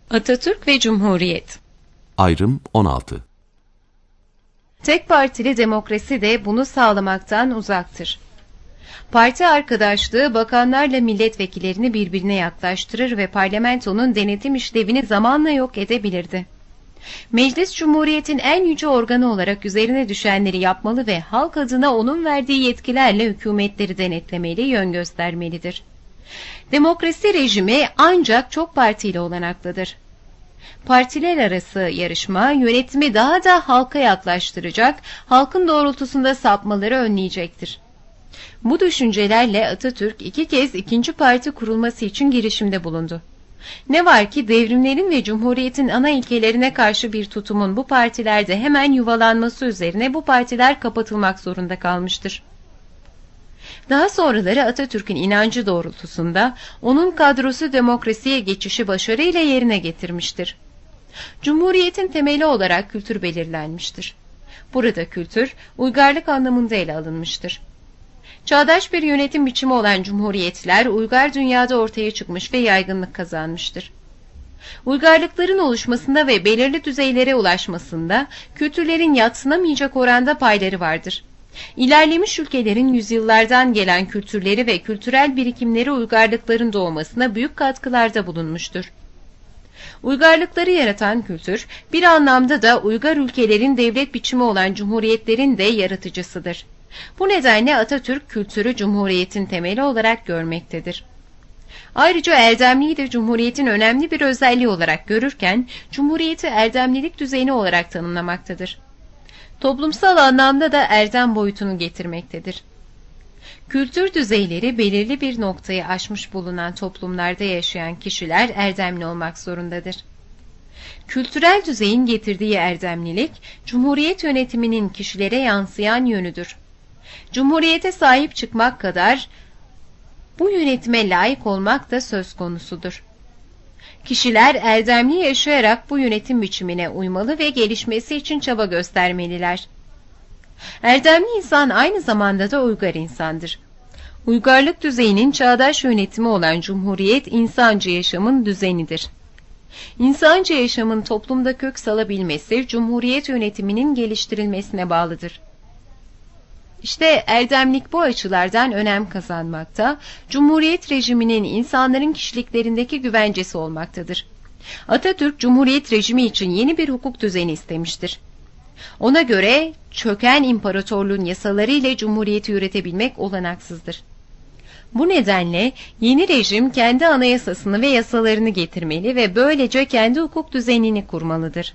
Atatürk ve Cumhuriyet. Ayrım 16. Tek partili demokrasi de bunu sağlamaktan uzaktır. Parti arkadaşlığı bakanlarla milletvekillerini birbirine yaklaştırır ve parlamentonun denetim işlevini zamanla yok edebilirdi. Meclis Cumhuriyet'in en yüce organı olarak üzerine düşenleri yapmalı ve halk adına onun verdiği yetkilerle hükümetleri denetlemeli, yön göstermelidir. Demokrasi rejimi ancak çok partiyle olanaklıdır. Partiler arası yarışma yönetimi daha da halka yaklaştıracak, halkın doğrultusunda sapmaları önleyecektir. Bu düşüncelerle Atatürk 2 kez ikinci parti kurulması için girişimde bulundu. Ne var ki devrimlerin ve Cumhuriyet'in ana ilkelerine karşı bir tutumun bu partilerde hemen yuvalanması üzerine bu partiler kapatılmak zorunda kalmıştır. Daha sonraları Atatürk'ün inancı doğrultusunda onun kadrosu demokrasiye geçişi başarıyla yerine getirmiştir. Cumhuriyetin temeli olarak kültür belirlenmiştir. Burada kültür, uygarlık anlamında ele alınmıştır. Çağdaş bir yönetim biçimi olan cumhuriyetler, uygar dünyada ortaya çıkmış ve yaygınlık kazanmıştır. Uygarlıkların oluşmasında ve belirli düzeylere ulaşmasında, kültürlerin yadsınamayacak oranda payları vardır. İlerlemiş ülkelerin yüzyıllardan gelen kültürleri ve kültürel birikimleri uygarlıkların doğmasına büyük katkılarda bulunmuştur. Uygarlıkları yaratan kültür, bir anlamda da uygar ülkelerin devlet biçimi olan cumhuriyetlerin de yaratıcısıdır. Bu nedenle Atatürk kültürü Cumhuriyet'in temeli olarak görmektedir. Ayrıca erdemliği de Cumhuriyet'in önemli bir özelliği olarak görürken, Cumhuriyet'i erdemlilik düzeni olarak tanımlamaktadır. Toplumsal anlamda da erdem boyutunu getirmektedir. Kültür düzeyleri belirli bir noktayı aşmış bulunan toplumlarda yaşayan kişiler erdemli olmak zorundadır. Kültürel düzeyin getirdiği erdemlilik, Cumhuriyet yönetiminin kişilere yansıyan yönüdür. Cumhuriyete sahip çıkmak kadar bu yönetime layık olmak da söz konusudur. Kişiler erdemli yaşayarak bu yönetim biçimine uymalı ve gelişmesi için çaba göstermeliler. Erdemli insan aynı zamanda da uygar insandır. Uygarlık düzeyinin çağdaş yönetimi olan Cumhuriyet, insancı yaşamın düzenidir. İnsancı yaşamın toplumda kök salabilmesi, Cumhuriyet yönetiminin geliştirilmesine bağlıdır. İşte erdemlik bu açılardan önem kazanmakta, Cumhuriyet rejiminin insanların kişiliklerindeki güvencesi olmaktadır. Atatürk, Cumhuriyet rejimi için yeni bir hukuk düzeni istemiştir. Ona göre çöken imparatorluğun yasaları ile Cumhuriyeti yönetebilmek olanaksızdır. Bu nedenle yeni rejim kendi anayasasını ve yasalarını getirmeli ve böylece kendi hukuk düzenini kurmalıdır.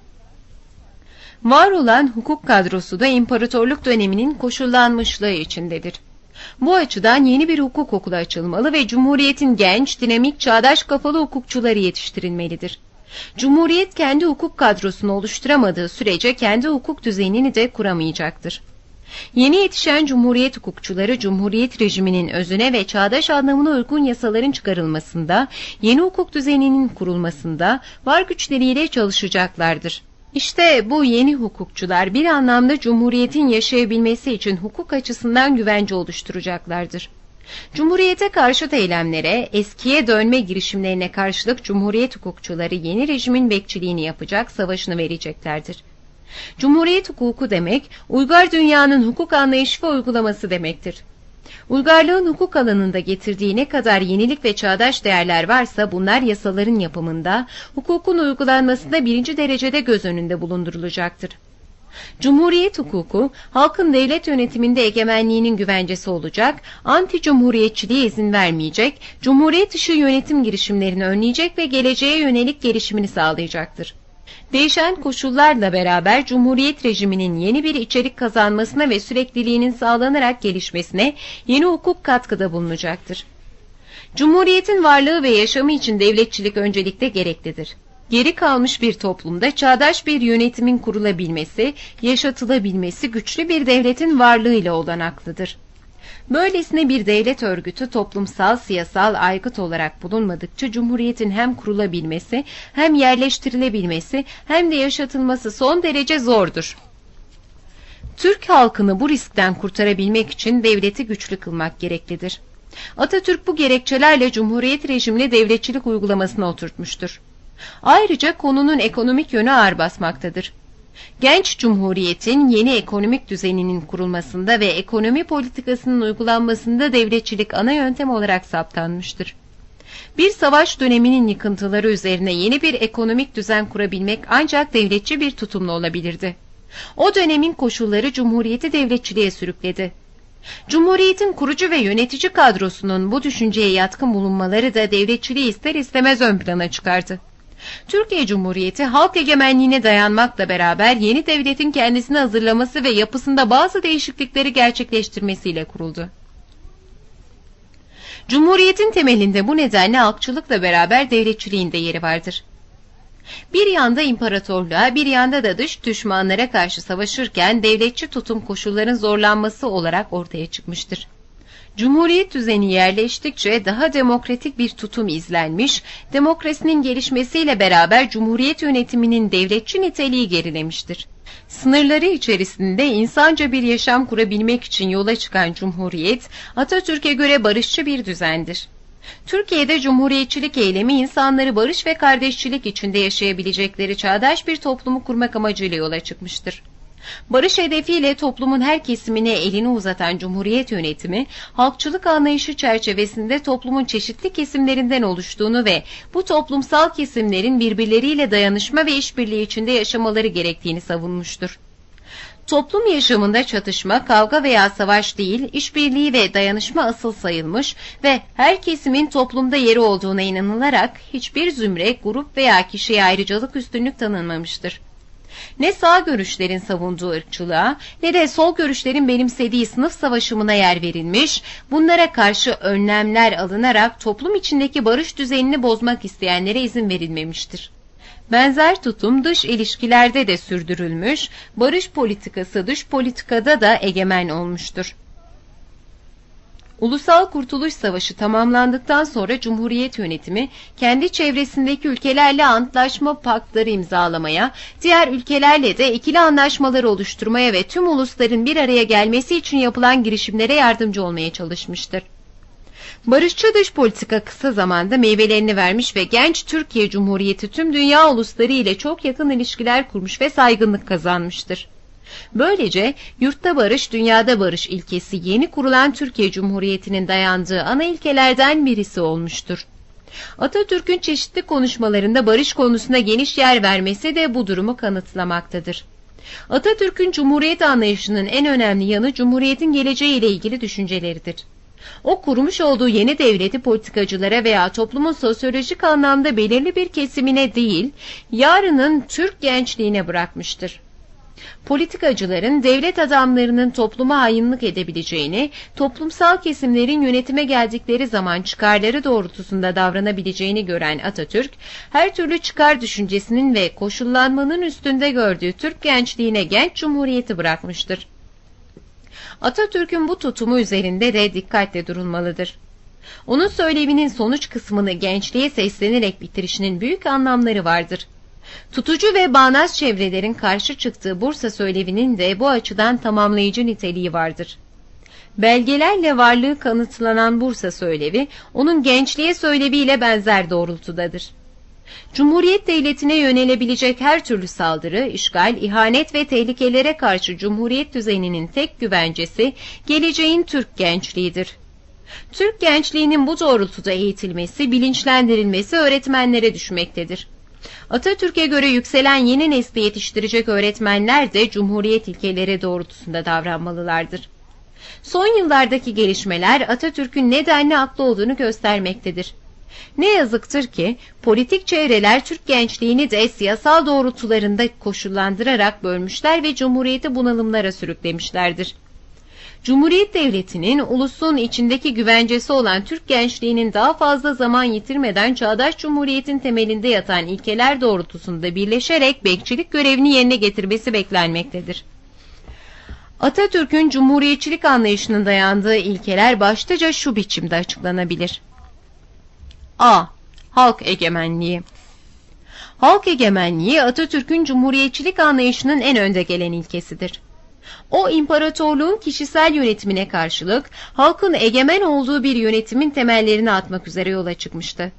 Var olan hukuk kadrosu da imparatorluk döneminin koşullanmışlığı içindedir. Bu açıdan yeni bir hukuk okulu açılmalı ve Cumhuriyet'in genç, dinamik, çağdaş kafalı hukukçuları yetiştirilmelidir. Cumhuriyet kendi hukuk kadrosunu oluşturamadığı sürece kendi hukuk düzenini de kuramayacaktır. Yeni yetişen Cumhuriyet hukukçuları Cumhuriyet rejiminin özüne ve çağdaş anlamına uygun yasaların çıkarılmasında, yeni hukuk düzeninin kurulmasında var güçleriyle çalışacaklardır. İşte bu yeni hukukçular bir anlamda Cumhuriyet'in yaşayabilmesi için hukuk açısından güvence oluşturacaklardır. Cumhuriyete karşıt eylemlere, eskiye dönme girişimlerine karşılık Cumhuriyet hukukçuları yeni rejimin bekçiliğini yapacak, savaşını vereceklerdir. Cumhuriyet hukuku demek, uygar dünyanın hukuk anlayışı ve uygulaması demektir. Uygarlığın hukuk alanında getirdiği ne kadar yenilik ve çağdaş değerler varsa bunlar yasaların yapımında, hukukun uygulanmasında birinci derecede göz önünde bulundurulacaktır. Cumhuriyet hukuku, halkın devlet yönetiminde egemenliğinin güvencesi olacak, anti-cumhuriyetçiliğe izin vermeyecek, cumhuriyet dışı yönetim girişimlerini önleyecek ve geleceğe yönelik gelişimini sağlayacaktır. Değişen koşullarla beraber Cumhuriyet rejiminin yeni bir içerik kazanmasına ve sürekliliğinin sağlanarak gelişmesine yeni hukuk katkıda bulunacaktır. Cumhuriyetin varlığı ve yaşamı için devletçilik öncelikle gereklidir. Geri kalmış bir toplumda çağdaş bir yönetimin kurulabilmesi, yaşatılabilmesi güçlü bir devletin varlığıyla olanaklıdır. Böylesine bir devlet örgütü toplumsal, siyasal aygıt olarak bulunmadıkça Cumhuriyet'in hem kurulabilmesi, hem yerleştirilebilmesi, hem de yaşatılması son derece zordur. Türk halkını bu riskten kurtarabilmek için devleti güçlü kılmak gereklidir. Atatürk bu gerekçelerle Cumhuriyet rejimli devletçilik uygulamasına oturtmuştur. Ayrıca konunun ekonomik yönü ağır basmaktadır. Genç Cumhuriyet'in yeni ekonomik düzeninin kurulmasında ve ekonomi politikasının uygulanmasında devletçilik ana yöntem olarak saptanmıştır. Bir savaş döneminin yıkıntıları üzerine yeni bir ekonomik düzen kurabilmek ancak devletçi bir tutumla olabilirdi. O dönemin koşulları Cumhuriyeti devletçiliğe sürükledi. Cumhuriyetin kurucu ve yönetici kadrosunun bu düşünceye yatkın bulunmaları da devletçiliği ister istemez ön plana çıkardı. Türkiye Cumhuriyeti halk egemenliğine dayanmakla beraber yeni devletin kendisini hazırlaması ve yapısında bazı değişiklikleri gerçekleştirmesiyle kuruldu. Cumhuriyetin temelinde bu nedenle halkçılıkla beraber devletçiliğin de yeri vardır. Bir yanda imparatorluğa, bir yanda da dış düşmanlara karşı savaşırken devletçi tutum koşulların zorlanması olarak ortaya çıkmıştır. Cumhuriyet düzeni yerleştikçe daha demokratik bir tutum izlenmiş, demokrasinin gelişmesiyle beraber Cumhuriyet yönetiminin devletçi niteliği gerilemiştir. Sınırları içerisinde insanca bir yaşam kurabilmek için yola çıkan Cumhuriyet, Atatürk'e göre barışçı bir düzendir. Türkiye'de Cumhuriyetçilik eylemi insanları barış ve kardeşçilik içinde yaşayabilecekleri çağdaş bir toplumu kurmak amacıyla yola çıkmıştır. Barış hedefiyle toplumun her kesimine elini uzatan Cumhuriyet yönetimi, halkçılık anlayışı çerçevesinde toplumun çeşitli kesimlerinden oluştuğunu ve bu toplumsal kesimlerin birbirleriyle dayanışma ve işbirliği içinde yaşamaları gerektiğini savunmuştur. Toplum yaşamında çatışma, kavga veya savaş değil, işbirliği ve dayanışma asıl sayılmış ve her kesimin toplumda yeri olduğuna inanılarak hiçbir zümre, grup veya kişiye ayrıcalık üstünlük tanınmamıştır. Ne sağ görüşlerin savunduğu ırkçılığa ne de sol görüşlerin benimsediği sınıf savaşımına yer verilmiş, bunlara karşı önlemler alınarak toplum içindeki barış düzenini bozmak isteyenlere izin verilmemiştir. Benzer tutum dış ilişkilerde de sürdürülmüş, barış politikası dış politikada da egemen olmuştur. Ulusal Kurtuluş Savaşı tamamlandıktan sonra Cumhuriyet yönetimi kendi çevresindeki ülkelerle antlaşma paktları imzalamaya, diğer ülkelerle de ikili anlaşmalar oluşturmaya ve tüm ulusların bir araya gelmesi için yapılan girişimlere yardımcı olmaya çalışmıştır. Barışçı dış politika kısa zamanda meyvelerini vermiş ve genç Türkiye Cumhuriyeti tüm dünya ulusları ile çok yakın ilişkiler kurmuş ve saygınlık kazanmıştır. Böylece yurtta barış, dünyada barış ilkesi yeni kurulan Türkiye Cumhuriyeti'nin dayandığı ana ilkelerden birisi olmuştur. Atatürk'ün çeşitli konuşmalarında barış konusuna geniş yer vermesi de bu durumu kanıtlamaktadır. Atatürk'ün Cumhuriyet anlayışının en önemli yanı Cumhuriyet'in geleceği ile ilgili düşünceleridir. O kurmuş olduğu yeni devleti politikacılara veya toplumun sosyolojik anlamda belirli bir kesimine değil, yarının Türk gençliğine bırakmıştır. Politikacıların devlet adamlarının topluma hainlik edebileceğini, toplumsal kesimlerin yönetime geldikleri zaman çıkarları doğrultusunda davranabileceğini gören Atatürk, her türlü çıkar düşüncesinin ve koşullanmanın üstünde gördüğü Türk gençliğine genç cumhuriyeti bırakmıştır. Atatürk'ün bu tutumu üzerinde de dikkatle durulmalıdır. Onun söylevinin sonuç kısmını gençliğe seslenerek bitirişinin büyük anlamları vardır. Tutucu ve bağnaz çevrelerin karşı çıktığı Bursa söylevinin de bu açıdan tamamlayıcı niteliği vardır. Belgelerle varlığı kanıtlanan Bursa söylevi, onun gençliğe söyleviyle benzer doğrultudadır. Cumhuriyet devletine yönelebilecek her türlü saldırı, işgal, ihanet ve tehlikelere karşı Cumhuriyet düzeninin tek güvencesi, geleceğin Türk gençliğidir. Türk gençliğinin bu doğrultuda eğitilmesi, bilinçlendirilmesi öğretmenlere düşmektedir. Atatürk'e göre yükselen yeni nesli yetiştirecek öğretmenler de Cumhuriyet ilkeleri doğrultusunda davranmalılardır. Son yıllardaki gelişmeler Atatürk'ün nedenli haklı olduğunu göstermektedir. Ne yazıktır ki politik çevreler Türk gençliğini de siyasal doğrultularında koşullandırarak bölmüşler ve Cumhuriyeti bunalımlara sürüklemişlerdir. Cumhuriyet Devleti'nin ulusun içindeki güvencesi olan Türk gençliğinin daha fazla zaman yitirmeden çağdaş Cumhuriyet'in temelinde yatan ilkeler doğrultusunda birleşerek bekçilik görevini yerine getirmesi beklenmektedir. Atatürk'ün Cumhuriyetçilik anlayışının dayandığı ilkeler başlıca şu biçimde açıklanabilir. A. Halk egemenliği. Halk egemenliği Atatürk'ün Cumhuriyetçilik anlayışının en önde gelen ilkesidir. O imparatorluğun kişisel yönetimine karşılık halkın egemen olduğu bir yönetimin temellerini atmak üzere yola çıkmıştı.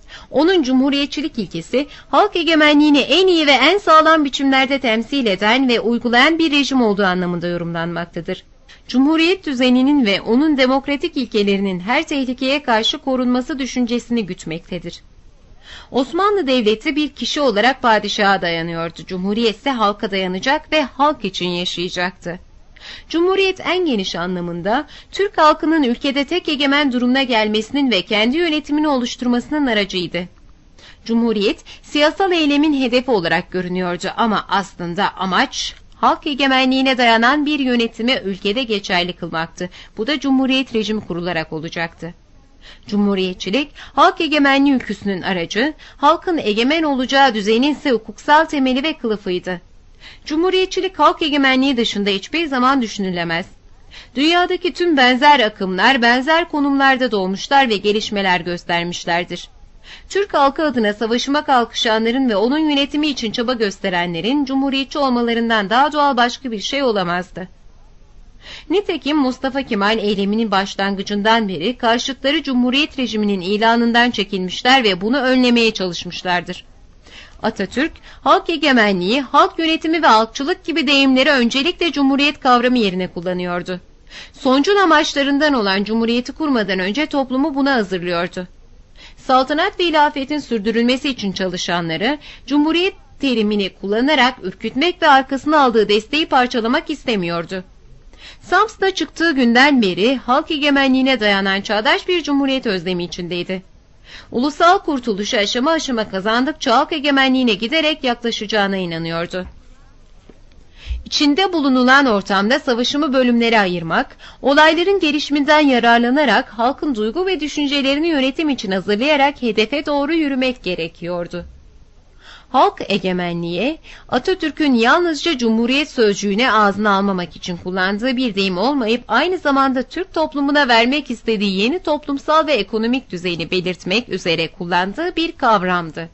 Onun cumhuriyetçilik ilkesi, halk egemenliğini en iyi ve en sağlam biçimlerde temsil eden ve uygulayan bir rejim olduğu anlamında yorumlanmaktadır. Cumhuriyet düzeninin ve onun demokratik ilkelerinin her tehlikeye karşı korunması düşüncesini gütmektedir. Osmanlı Devleti bir kişi olarak padişaha dayanıyordu. Cumhuriyet ise halka dayanacak ve halk için yaşayacaktı. Cumhuriyet en geniş anlamında Türk halkının ülkede tek egemen durumuna gelmesinin ve kendi yönetimini oluşturmasının aracıydı. Cumhuriyet siyasal eylemin hedefi olarak görünüyordu ama aslında amaç halk egemenliğine dayanan bir yönetimi ülkede geçerli kılmaktı. Bu da Cumhuriyet rejimi kurularak olacaktı. Cumhuriyetçilik, halk egemenliği ülküsünün aracı, halkın egemen olacağı düzenin ise hukuksal temeli ve kılıfıydı. Cumhuriyetçilik halk egemenliği dışında hiçbir zaman düşünülemez. Dünyadaki tüm benzer akımlar benzer konumlarda doğmuşlar ve gelişmeler göstermişlerdir. Türk halkı adına savaşıma kalkışanların ve onun yönetimi için çaba gösterenlerin cumhuriyetçi olmalarından daha doğal başka bir şey olamazdı. Nitekim Mustafa Kemal eyleminin başlangıcından beri karşıtları Cumhuriyet rejiminin ilanından çekinmişler ve bunu önlemeye çalışmışlardır. Atatürk, halk egemenliği, halk yönetimi ve halkçılık gibi deyimleri öncelikle Cumhuriyet kavramı yerine kullanıyordu. Sonucun amaçlarından olan Cumhuriyeti kurmadan önce toplumu buna hazırlıyordu. Saltanat ve hilafetin sürdürülmesi için çalışanları, Cumhuriyet terimini kullanarak ürkütmek ve arkasına aldığı desteği parçalamak istemiyordu. Samsun'da çıktığı günden beri halk egemenliğine dayanan çağdaş bir cumhuriyet özlemi içindeydi. Ulusal kurtuluşu aşama aşama kazandıkça halk egemenliğine giderek yaklaşacağına inanıyordu. İçinde bulunulan ortamda savaşımı bölümlere ayırmak, olayların gelişiminden yararlanarak halkın duygu ve düşüncelerini yönetim için hazırlayarak hedefe doğru yürümek gerekiyordu. Halk egemenliği, Atatürk'ün yalnızca Cumhuriyet sözcüğüne ağzına almamak için kullandığı bir deyim olmayıp aynı zamanda Türk toplumuna vermek istediği yeni toplumsal ve ekonomik düzeni belirtmek üzere kullandığı bir kavramdı.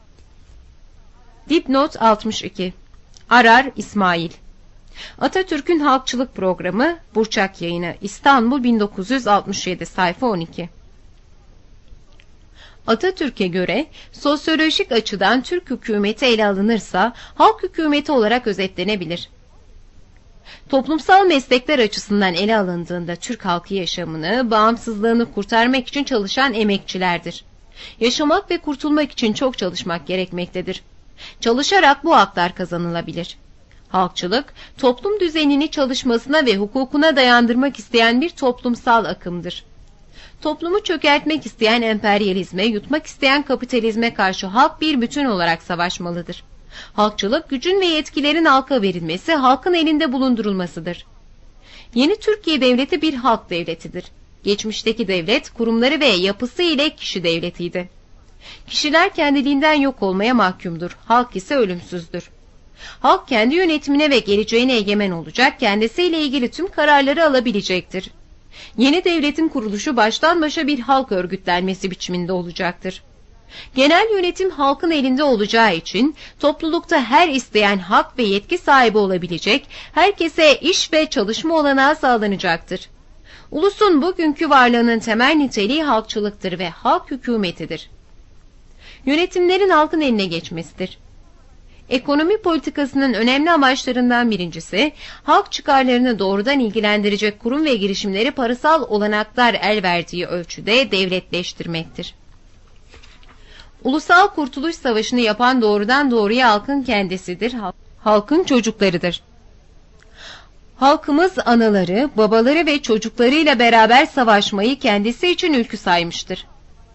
Dipnot 62. Arar İsmail. Atatürk'ün Halkçılık Programı, Burçak Yayını, İstanbul 1967, sayfa 12. Atatürk'e göre sosyolojik açıdan Türk hükümeti ele alınırsa halk hükümeti olarak özetlenebilir. Toplumsal meslekler açısından ele alındığında Türk halkı yaşamını, bağımsızlığını kurtarmak için çalışan emekçilerdir. Yaşamak ve kurtulmak için çok çalışmak gerekmektedir. Çalışarak bu haklar kazanılabilir. Halkçılık, toplum düzenini çalışmasına ve hukukuna dayandırmak isteyen bir toplumsal akımdır. Toplumu çökertmek isteyen emperyalizme, yutmak isteyen kapitalizme karşı halk bir bütün olarak savaşmalıdır. Halkçılık, gücün ve yetkilerin halka verilmesi, halkın elinde bulundurulmasıdır. Yeni Türkiye Devleti bir halk devletidir. Geçmişteki devlet, kurumları ve yapısı ile kişi devletiydi. Kişiler kendiliğinden yok olmaya mahkumdur, halk ise ölümsüzdür. Halk kendi yönetimine ve geleceğine egemen olacak, kendisiyle ilgili tüm kararları alabilecektir. Yeni devletin kuruluşu baştan başa bir halk örgütlenmesi biçiminde olacaktır. Genel yönetim halkın elinde olacağı için toplulukta her isteyen hak ve yetki sahibi olabilecek, herkese iş ve çalışma olanağı sağlanacaktır. Ulusun bugünkü varlığının temel niteliği halkçılıktır ve halk hükümetidir. Yönetimlerin halkın eline geçmesidir. Ekonomi politikasının önemli amaçlarından birincisi, halk çıkarlarını doğrudan ilgilendirecek kurum ve girişimleri parasal olanaklar el verdiği ölçüde devletleştirmektir. Ulusal Kurtuluş Savaşı'nı yapan doğrudan doğruya halkın kendisidir, halkın çocuklarıdır. Halkımız anaları, babaları ve çocuklarıyla beraber savaşmayı kendisi için ülkü saymıştır.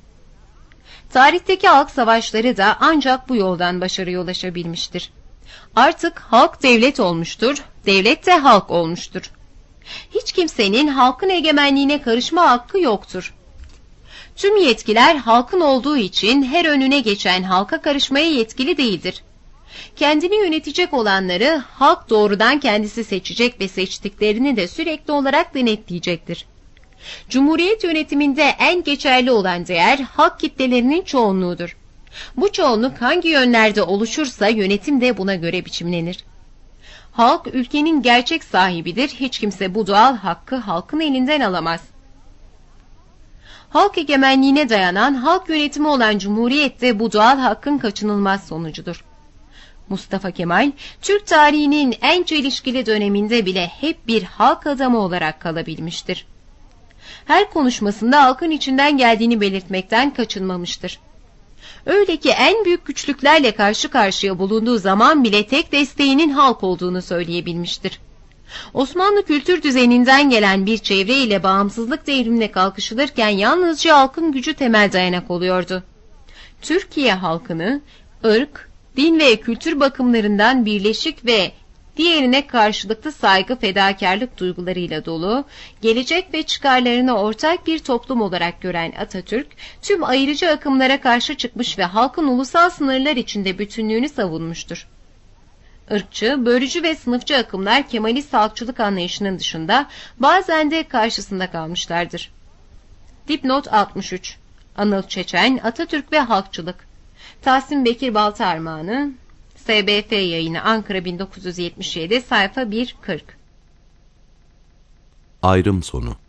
Tarihteki halk savaşları da ancak bu yoldan başarıya ulaşabilmiştir. Artık halk devlet olmuştur, devlet de halk olmuştur. Hiç kimsenin halkın egemenliğine karışma hakkı yoktur. Tüm yetkiler halkın olduğu için her önüne geçen halka karışmaya yetkili değildir. Kendini yönetecek olanları halk doğrudan kendisi seçecek ve seçtiklerini de sürekli olarak denetleyecektir. Cumhuriyet yönetiminde en geçerli olan değer halk kitlelerinin çoğunluğudur. Bu çoğunluk hangi yönlerde oluşursa yönetim de buna göre biçimlenir. Halk ülkenin gerçek sahibidir, hiç kimse bu doğal hakkı halkın elinden alamaz. Halk egemenliğine dayanan, halk yönetimi olan Cumhuriyet de bu doğal hakkın kaçınılmaz sonucudur. Mustafa Kemal, Türk tarihinin en çelişkili döneminde bile hep bir halk adamı olarak kalabilmiştir. Her konuşmasında halkın içinden geldiğini belirtmekten kaçınmamıştır. Öyle ki en büyük güçlüklerle karşı karşıya bulunduğu zaman bile tek desteğinin halk olduğunu söyleyebilmiştir. Osmanlı kültür düzeninden gelen bir çevre ile bağımsızlık devrimine kalkışılırken yalnızca halkın gücü temel dayanak oluyordu. Türkiye halkını ırk, din ve kültür bakımlarından birleşik ve diğerine karşılıklı saygı, fedakarlık duygularıyla dolu, gelecek ve çıkarlarına ortak bir toplum olarak gören Atatürk, tüm ayrıcı akımlara karşı çıkmış ve halkın ulusal sınırlar içinde bütünlüğünü savunmuştur. Irkçı, bölücü ve sınıfçı akımlar Kemalist halkçılık anlayışının dışında bazen de karşısında kalmışlardır. Dipnot 63. Anıl Çeçen, Atatürk ve Halkçılık. Tahsin Bekir Balta Armağanı, SBF yayını, Ankara 1977, sayfa 140. Ayrım sonu.